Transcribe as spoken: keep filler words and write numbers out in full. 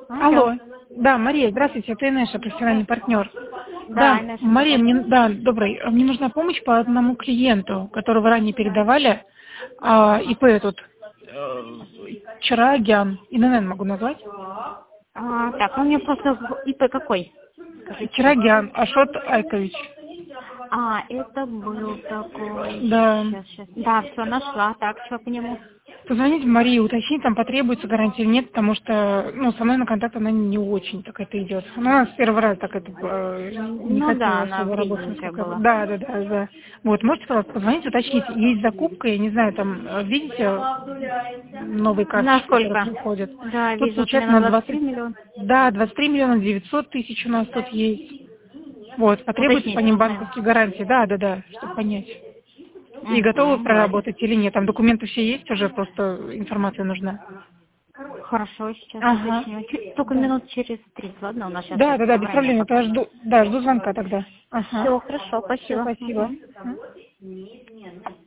Алло. Алло. Да, Мария, здравствуйте, это Инесса, профессиональный партнер. Да, Да, Инесса, Мария, добрый. мне, да, добрый. Мне нужна помощь по одному клиенту, которого ранее передавали, а, ИП тут, э, Чарагян, ИНН могу назвать? А, так, ну мне просто в- ИП какой? Скажите. Чарагян Ашот Айкович. А, это был такой. Да. Сейчас, сейчас. Да, все нашла. Так, что по нему? Позвоните Марии, уточнить, там потребуется гарантия или нет, потому что, ну, со мной на контакт она не очень так это идет. Ну, она с первого раза так это э, не Ну да, хотела она особо работать, вредненькая насколько я... была. Да, да, да, да. Вот, можете, пожалуйста, позвонить, уточнить, есть закупка, я не знаю, там, э, видите, новые На карточки, которые сколько? приходят. Да, Тут вижу, вот у меня получается на на двадцать три двадцать, миллиона. да, двадцать три миллиона девятьсот тысяч у нас тут есть. Вот, потребуется по Уточнить. ним Мгм. банковские гарантии, да, да, да, чтобы понять. И готовы Угу, давайте. проработать или нет? Там документы все есть уже, просто информация нужна. Хорошо, сейчас Ага. уточню. Чуть- Только Да. минут через тридцать, ладно? У нас сейчас Да, да, да, без собрание проблем. пока. Я жду, да, жду звонка тогда. Ага. Все, хорошо, Все, спасибо. спасибо. Мгм. Мгм.